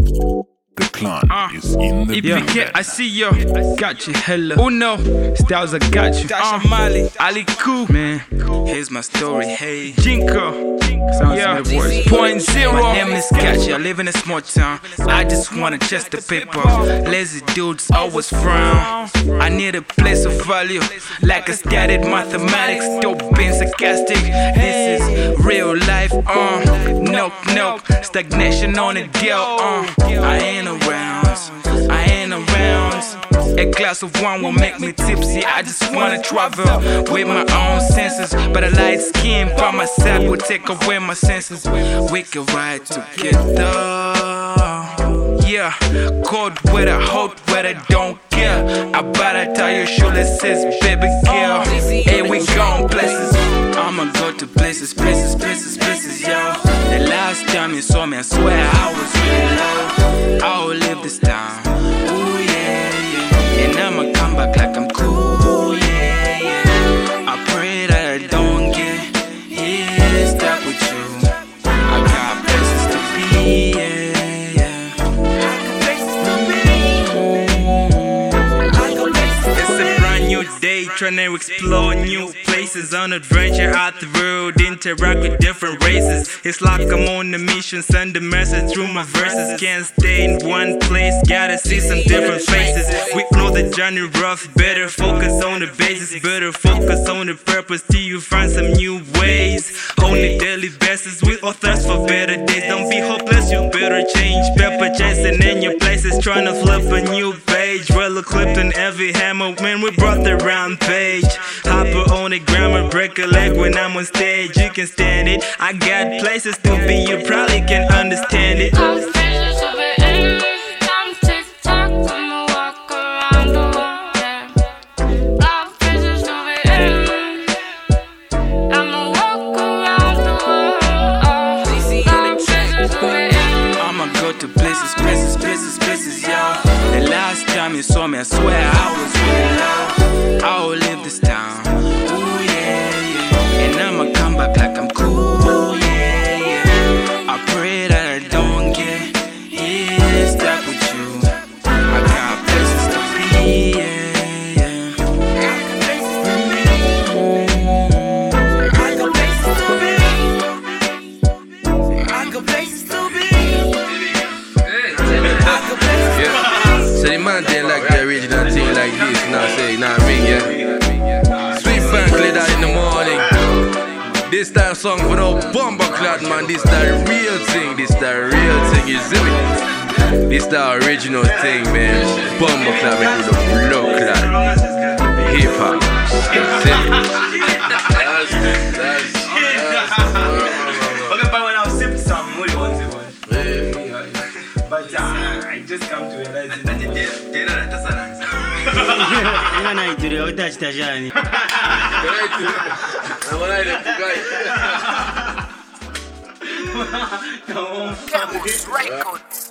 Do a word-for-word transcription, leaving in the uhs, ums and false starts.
The clan uh, is in the building. Yeah, I see you. Got you, hella. Oh no, Styles, I got you. Dasha uh, Mali, Ali Cool, man. Here's my story, hey. Jinko. Sounds yeah. voice. Point zero. My name is Gachi, I live in a small town. I just wanna chest the paper. Lazy dudes always frown. I need a place of value, like I studied mathematics. Dope being sarcastic. This is real life, uh. Nope, nope. Stagnation on a deal, uh. I ain't around, I ain't around. A glass of wine will make me tipsy. I just wanna travel with my own senses, but a light skin by my side will take away my senses. We can ride together. Yeah, cold weather, hot weather, don't care. I better tie your shoelaces, baby girl. Hey, we gone places. I'ma go to places, places, places, places, yo. The last time you saw me, I swear I was really low. I will leave this town. Ooh yeah, yeah. And I'ma come back like I'm cool. Yeah, yeah. I pray that I don't get yeah, stuck with you. I got places to be. Yeah, yeah. I got places to be. It's a brand new day, trying to explore new places, on adventure out the world, interact with different races. It's like I'm on a mission, send a message through my verses. Can't stay in one place, gotta see some different faces. We know the journey rough, better focus on the basis, better focus on the purpose till you find some new ways. On a daily basis, we all thirst for better days. Don't be hopeless, you better change. Pepper chasing in your places, trying to flip a new page. Well equipped on every hammer, man, we brought the rampage. Hopper on the grammar, break a leg when I'm on stage. You can stand it, I got places to be, you probably can understand it. I'm spacious of it in, I'm TikTok, I'ma walk around the world, yeah. I'm spacious of it in, I'ma walk around the world, oh. I'm spacious of it in. I'ma go to places, places, places, places, yo. The last time you saw me, I swear I was really low. I will leave this town. Ooh yeah, yeah. And I'ma come back like I'm cool. Yeah, yeah. I pray that I don't get yeah, stuck with you. I got places to be. Yeah, yeah. I got places to be. I got places to be. I got places to be. So the man didn't like the original thing like this, now say, now ring, yeah. Sweet bank later in the morning. This time song for no bomber clad, man. This the real thing, this the real thing, you see me? This the original thing, man. Bomber clad, make with the blood clad. Hip hop. See me? That's, that's, that's, Okay, but when I was sipping some, what do you want to want? But uh, I just come to realize it. Records.